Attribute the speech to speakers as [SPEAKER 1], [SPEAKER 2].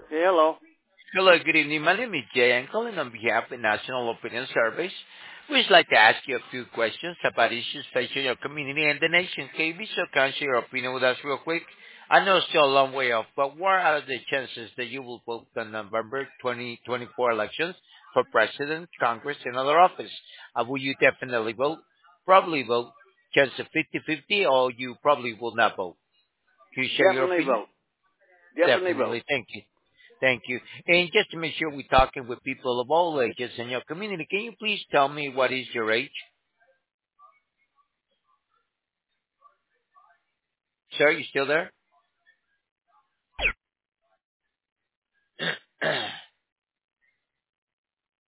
[SPEAKER 1] Yeah, hello.
[SPEAKER 2] Hello, good evening. My name is Jay. I'm calling on behalf of the National Opinion Service. We'd like to ask you a few questions about issues facing your community and the nation. Can you be so kind to share your opinion with us real quick? I know it's still a long way off, but what are the chances that you will vote on November 2024 elections for president, Congress, and other office? Will you definitely vote? Probably vote. Chance of 50-50, or you probably will not vote. Can you share your
[SPEAKER 1] Definitely
[SPEAKER 2] opinion?
[SPEAKER 1] vote. Definitely vote.
[SPEAKER 2] Definitely. Thank you. Thank you. And just to make sure we're talking with people of all ages in your community, can you please tell me what is your age? Sir, you still there?